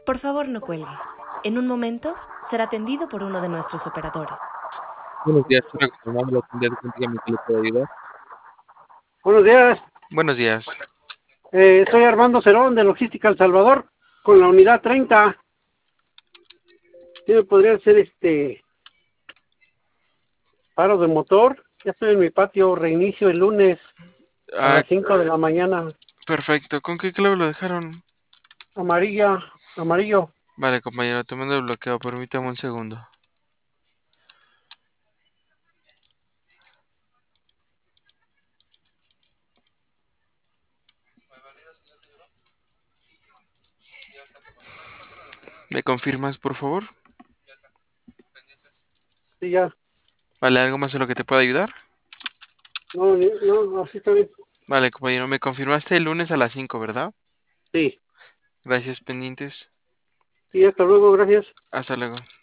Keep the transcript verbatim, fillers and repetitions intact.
Por favor, no cuelgue. En un momento será atendido por uno de nuestros operadores. Buenos días, estoy reconfirmando la tienda, dígame que le puedo ayudar. Buenos días, Buenos días. eh, soy Armando Cerón de Logística El Salvador con la unidad treinta. ¿Sí me podría hacer este paro de motor? Ya estoy en mi patio, reinicio el lunes a Ah, las cinco de la mañana. perfecto. ¿Con qué clave lo dejaron? Amarilla, amarillo. Vale, compañero, te mando el bloqueo. Permítame un segundo. ¿Me confirmas, por favor? Sí, ya. Vale, ¿algo más en lo que te pueda ayudar? No, ni- no, así está bien. Vale, compañero, me confirmaste el lunes a las cinco, ¿verdad? Sí, Gracias, pendientes. sí, hasta luego, gracias. Hasta luego.